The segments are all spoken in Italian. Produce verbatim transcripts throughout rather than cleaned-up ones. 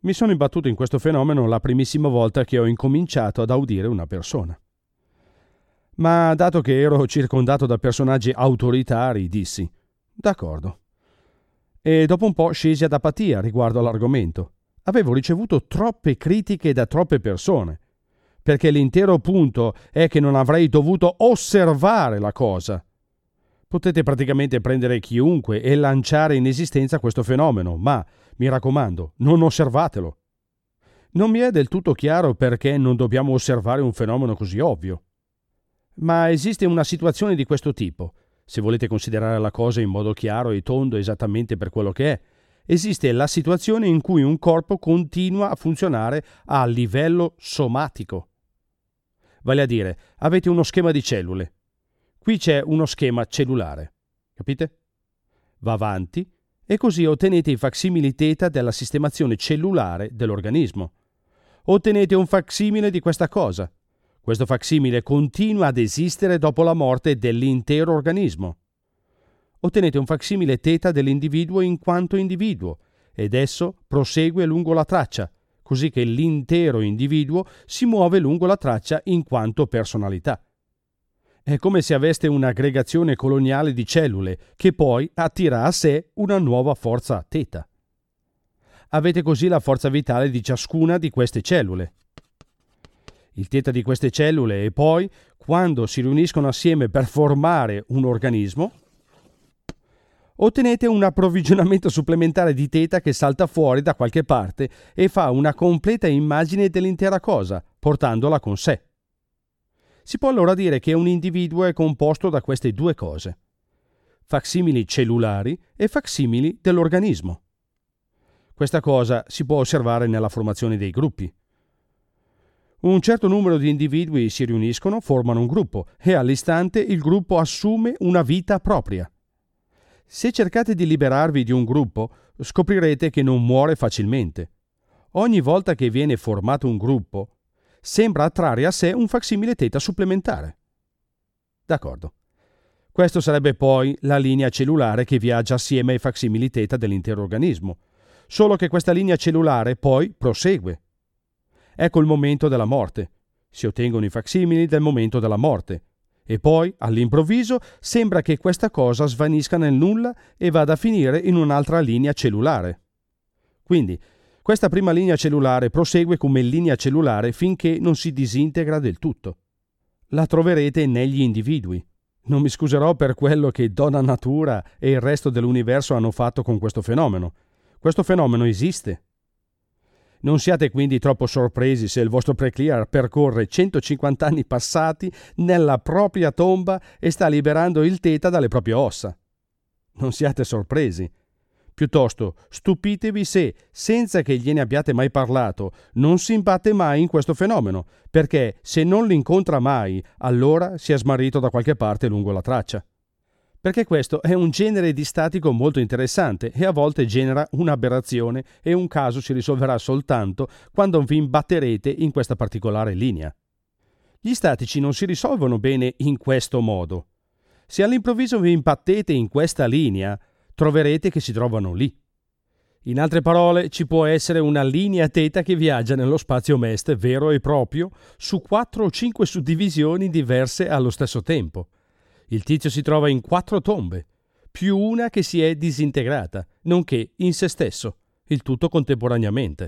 Mi sono imbattuto in questo fenomeno la primissima volta che ho incominciato ad audire una persona. Ma dato che ero circondato da personaggi autoritari, dissi: d'accordo. E dopo un po' scesi ad apatia riguardo all'argomento. Avevo ricevuto troppe critiche da troppe persone, perché l'intero punto è che non avrei dovuto osservare la cosa. Potete praticamente prendere chiunque e lanciare in esistenza questo fenomeno, ma, mi raccomando, non osservatelo. Non mi è del tutto chiaro perché non dobbiamo osservare un fenomeno così ovvio. Ma esiste una situazione di questo tipo, se volete considerare la cosa in modo chiaro e tondo esattamente per quello che è. Esiste la situazione in cui un corpo continua a funzionare a livello somatico. Vale a dire, avete uno schema di cellule. Qui c'è uno schema cellulare. Capite? Va avanti e così ottenete i facsimili θ della sistemazione cellulare dell'organismo. Ottenete un facsimile di questa cosa. Questo facsimile continua ad esistere dopo la morte dell'intero organismo. Ottenete un facsimile θ dell'individuo in quanto individuo ed esso prosegue lungo la traccia, così che l'intero individuo si muove lungo la traccia in quanto personalità. È come se aveste un'aggregazione coloniale di cellule che poi attira a sé una nuova forza θ. Avete così la forza vitale di ciascuna di queste cellule. Il θ di queste cellule e poi, quando si riuniscono assieme per formare un organismo, ottenete un approvvigionamento supplementare di θ che salta fuori da qualche parte e fa una completa immagine dell'intera cosa, portandola con sé. Si può allora dire che un individuo è composto da queste due cose: facsimili cellulari e facsimili dell'organismo. Questa cosa si può osservare nella formazione dei gruppi. Un certo numero di individui si riuniscono, formano un gruppo e all'istante il gruppo assume una vita propria. Se cercate di liberarvi di un gruppo, scoprirete che non muore facilmente. Ogni volta che viene formato un gruppo, sembra attrarre a sé un facsimile θ supplementare. D'accordo. Questo sarebbe poi la linea cellulare che viaggia assieme ai facsimili θ dell'intero organismo, solo che questa linea cellulare poi prosegue. Ecco il momento della morte. Si ottengono i facsimili del momento della morte. E poi, all'improvviso, sembra che questa cosa svanisca nel nulla e vada a finire in un'altra linea cellulare. Quindi, questa prima linea cellulare prosegue come linea cellulare finché non si disintegra del tutto. La troverete negli individui. Non mi scuserò per quello che Donna Natura e il resto dell'universo hanno fatto con questo fenomeno. Questo fenomeno esiste. Non siate quindi troppo sorpresi se il vostro preclear percorre centocinquanta anni passati nella propria tomba e sta liberando il θ dalle proprie ossa. Non siate sorpresi. Piuttosto, stupitevi se, senza che gliene abbiate mai parlato, non si imbatte mai in questo fenomeno, perché se non l'incontra mai, allora si è smarrito da qualche parte lungo la traccia. Perché questo è un genere di statico molto interessante e a volte genera un'aberrazione e un caso si risolverà soltanto quando vi imbatterete in questa particolare linea. Gli statici non si risolvono bene in questo modo. Se all'improvviso vi imbattete in questa linea, troverete che si trovano lì. In altre parole, ci può essere una linea θ che viaggia nello spazio Mest vero e proprio su quattro o cinque suddivisioni diverse allo stesso tempo. Il tizio si trova in quattro tombe, più una che si è disintegrata, nonché in se stesso, il tutto contemporaneamente.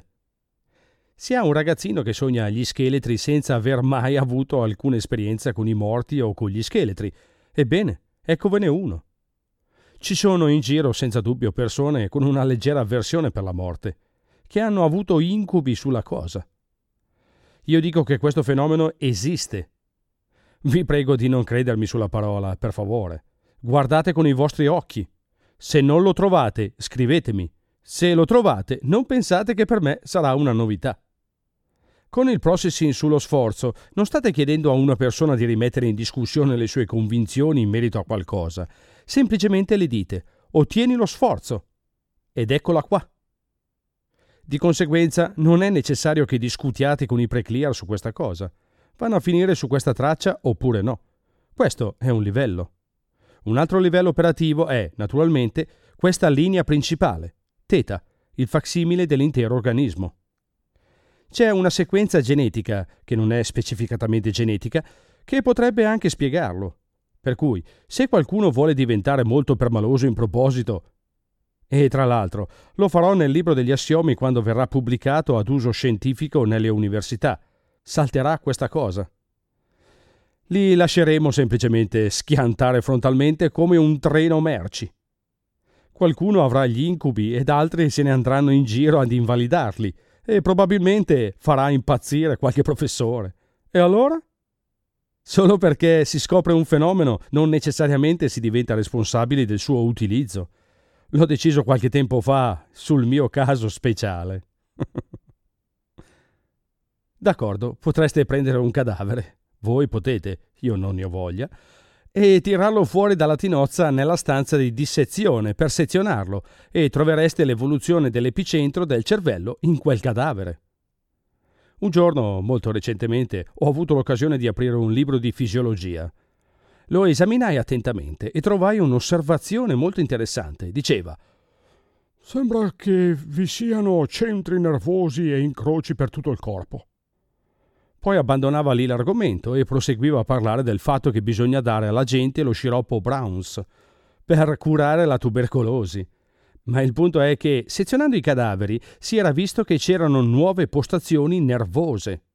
Si ha un ragazzino che sogna gli scheletri senza aver mai avuto alcuna esperienza con i morti o con gli scheletri. Ebbene, eccovene uno. Ci sono in giro senza dubbio persone con una leggera avversione per la morte, che hanno avuto incubi sulla cosa. Io dico che questo fenomeno esiste. Vi prego di non credermi sulla parola, per favore. Guardate con i vostri occhi. Se non lo trovate, scrivetemi. Se lo trovate, non pensate che per me sarà una novità. Con il processing sullo sforzo, non state chiedendo a una persona di rimettere in discussione le sue convinzioni in merito a qualcosa. Semplicemente le dite: ottieni lo sforzo. Ed eccola qua. Di conseguenza, non è necessario che discutiate con i preclear su questa cosa. Vanno a finire su questa traccia oppure no. Questo è un livello. Un altro livello operativo è, naturalmente, questa linea principale, θ, il facsimile dell'intero organismo. C'è una sequenza genetica, che non è specificatamente genetica, che potrebbe anche spiegarlo. Per cui, se qualcuno vuole diventare molto permaloso in proposito, e tra l'altro lo farò nel libro degli assiomi quando verrà pubblicato ad uso scientifico nelle università, salterà questa cosa. Li lasceremo semplicemente schiantare frontalmente come un treno merci. Qualcuno avrà gli incubi ed altri se ne andranno in giro ad invalidarli e probabilmente farà impazzire qualche professore. E allora? Solo perché si scopre un fenomeno non necessariamente si diventa responsabili del suo utilizzo. L'ho deciso qualche tempo fa sul mio caso speciale. D'accordo, potreste prendere un cadavere. Voi potete, io non ne ho voglia, e tirarlo fuori dalla tinozza nella stanza di dissezione per sezionarlo e trovereste l'evoluzione dell'epicentro del cervello in quel cadavere. Un giorno, molto recentemente, ho avuto l'occasione di aprire un libro di fisiologia. Lo esaminai attentamente e trovai un'osservazione molto interessante. Diceva: «Sembra che vi siano centri nervosi e incroci per tutto il corpo». Poi abbandonava lì l'argomento e proseguiva a parlare del fatto che bisogna dare alla gente lo sciroppo Browns per curare la tubercolosi. Ma il punto è che, sezionando i cadaveri, si era visto che c'erano nuove postazioni nervose.